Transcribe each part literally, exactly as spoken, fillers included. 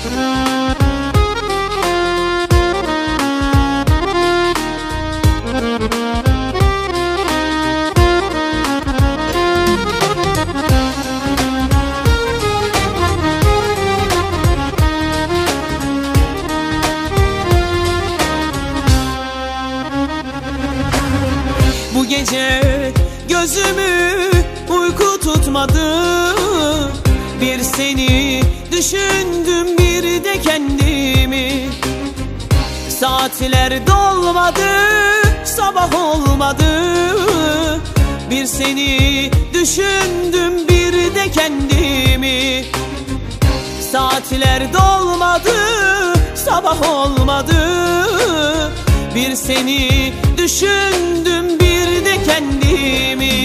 Bu gece gözümü uyku tutmadı. Bir seni düşündüm, bir de kendimi. Saatler dolmadı, sabah olmadı. Bir seni düşündüm, bir de kendimi. Saatler dolmadı, sabah olmadı. Bir seni düşündüm, bir de kendimi.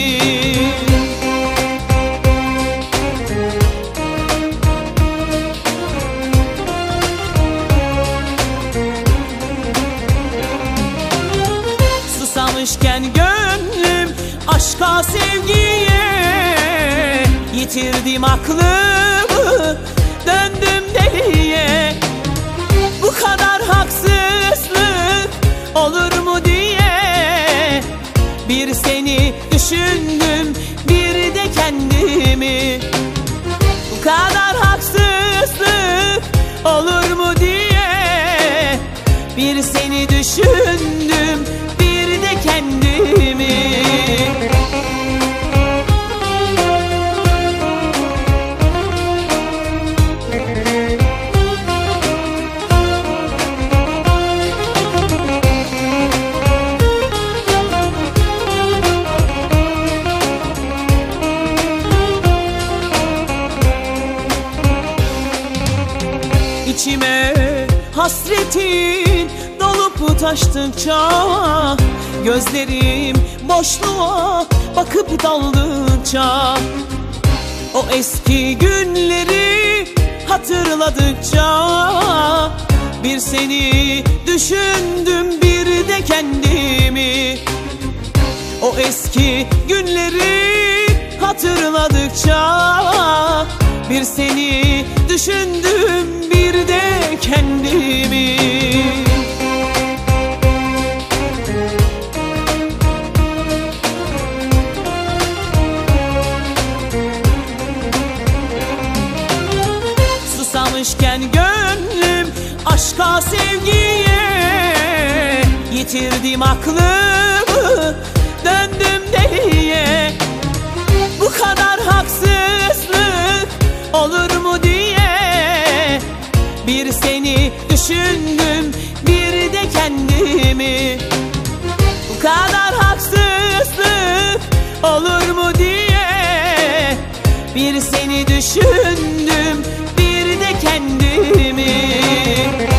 Susamışken gönlüm aşka, sevgiye, yitirdim aklımı, döndüm deliye. Bu kadar haksızlık olur mu diye bir seni düşündüm, bir de kendimi. Bu kadar haksızlık olur mu diye bir seni düşündüm, bir de kendimi. İçime hasretin dolup taştıkça, gözlerim boşluğa bakıp daldıkça, o eski günleri hatırladıkça bir seni düşündüm, bir de kendimi. O eski günleri hatırladıkça bir seni düşündüm, bir de kendimi. Susamışken gönlüm aşka, sevgiye, yitirdim aklımı, döndüm deliye. Bu kadar haksızlık olur mu diye bir seni düşündüm, bir de kendimi. Bu kadar haksızlık olur mu diye bir seni düşündüm, bir de kendimi.